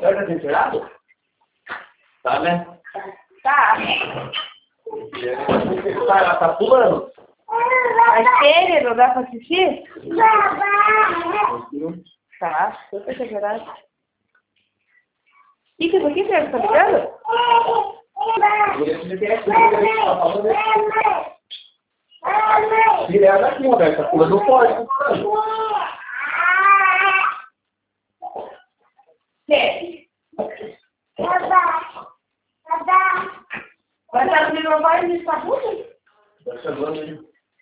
Você tá temperado? Tá, né? Tá. Ela tá pulando. Mas ele não dá pra assistir? Tá, super exagerado. O que é isso aqui, Pedro? Tá ligado? Direto daqui, Roberto. Tá pulando fora. Vai estar no meu pai e está tudo? Tá chegando aí.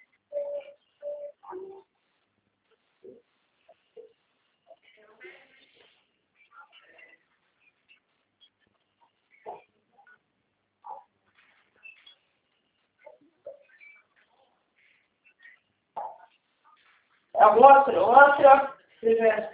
É outro. Primeiro.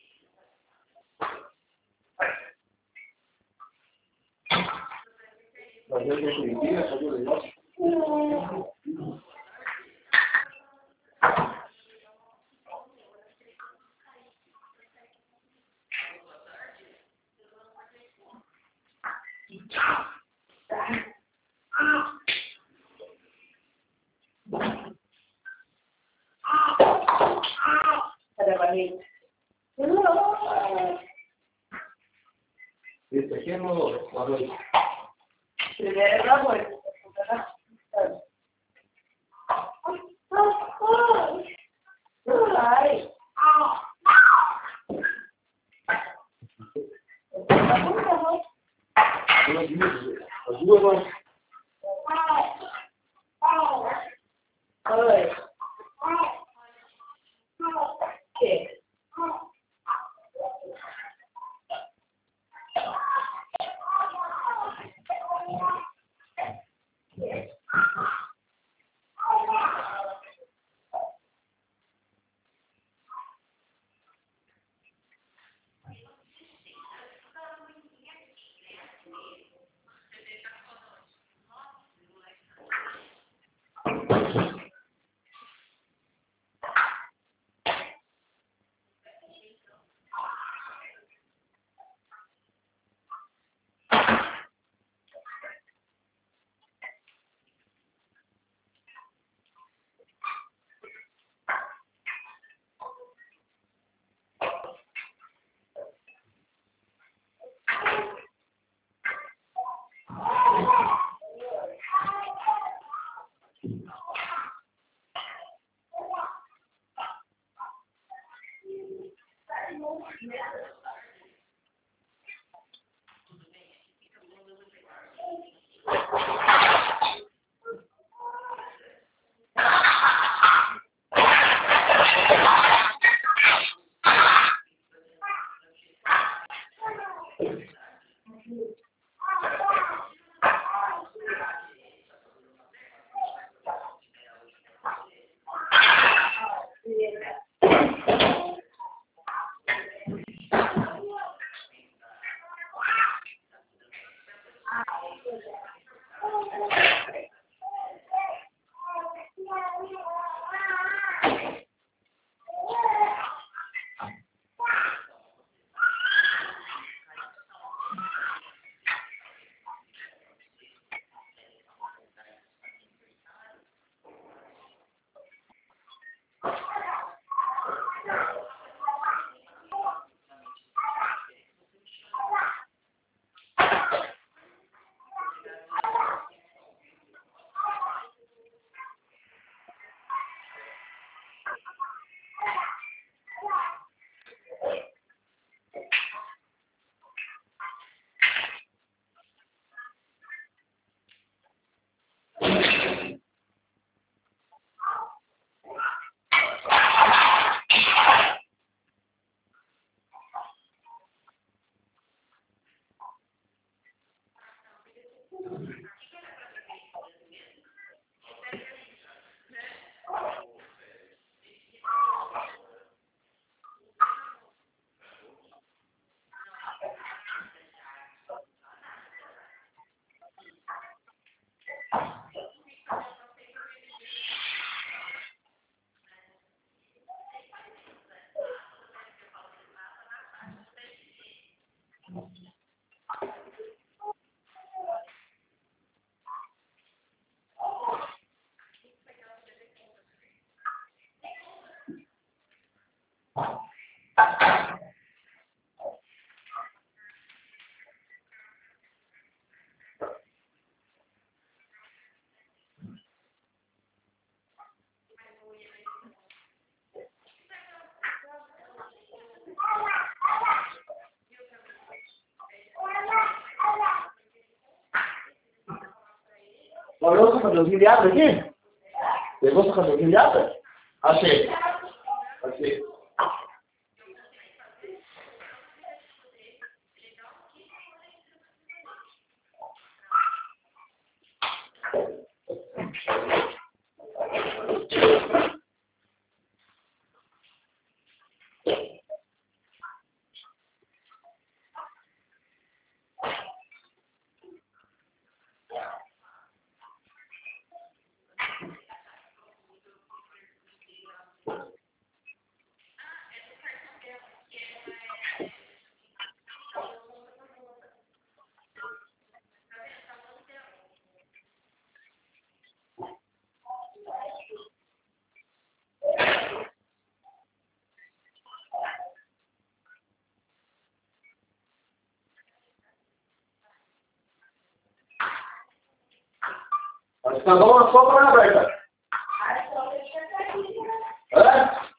Cadê a barriga? Esse aqui é no arroz. Primeiro é no arroz. Vai. As duas vão. Oi. Que? Olhou essa cabelinhada aqui? Pegou essa cabelinhada? Achei. Achei. Mas tá bom a sopa, né, Berta? Hã?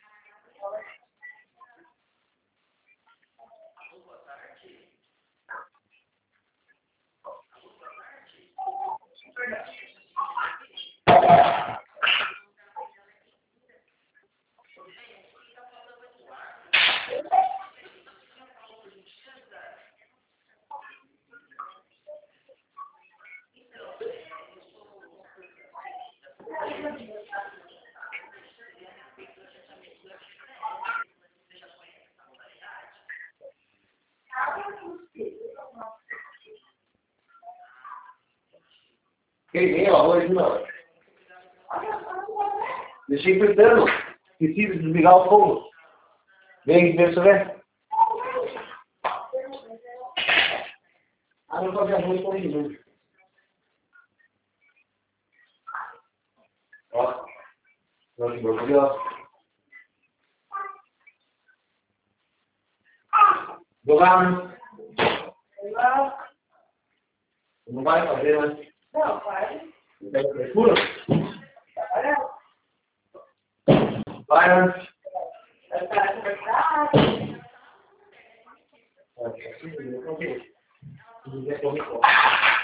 Queimei o arroz, não. Deixei fritando. Preciso desligar o fogo. Vem, vem, você vê? Ah, não fazer arroz com ele. Ó. Olha que brócolis, ó. Jogar, né? Não vai fazer, né? Não, vai. Pega frescura? Vai, né? Vai parar de conversar. Assim, eu não sei.